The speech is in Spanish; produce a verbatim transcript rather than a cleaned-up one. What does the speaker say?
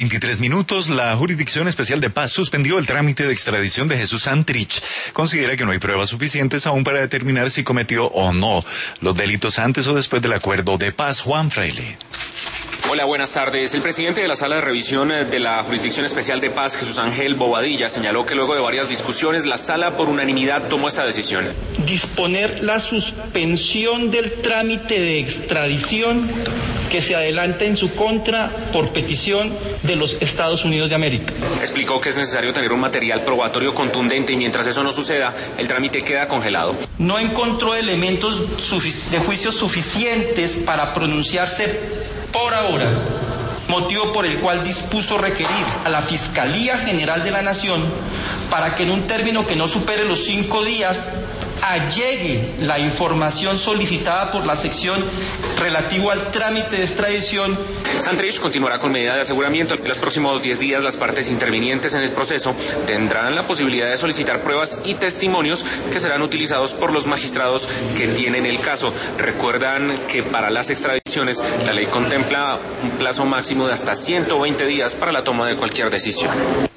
veintitrés minutos, la Jurisdicción Especial de Paz suspendió el trámite de extradición de Jesús Santrich. Considera que no hay pruebas suficientes aún para determinar si cometió o no los delitos antes o después del acuerdo de paz. Juan Fraile. Hola, buenas tardes. El presidente de la Sala de Revisión de la Jurisdicción Especial de Paz, Jesús Ángel Bobadilla, señaló que luego de varias discusiones, la Sala por unanimidad tomó esta decisión. Disponer la suspensión del trámite de extradición que se adelanta en su contra por petición de los Estados Unidos de América. Explicó que es necesario tener un material probatorio contundente y mientras eso no suceda, el trámite queda congelado. No encontró elementos de juicio suficientes para pronunciarse por ahora, motivo por el cual dispuso requerir a la Fiscalía General de la Nación para que en un término que no supere los cinco días allegue la información solicitada por la sección relativo al trámite de extradición. Santrich continuará con medida de aseguramiento. En los próximos diez días, las partes intervinientes en el proceso tendrán la posibilidad de solicitar pruebas y testimonios que serán utilizados por los magistrados que tienen el caso. Recuerdan que para las extradiciones la ley contempla un plazo máximo de hasta ciento veinte días para la toma de cualquier decisión.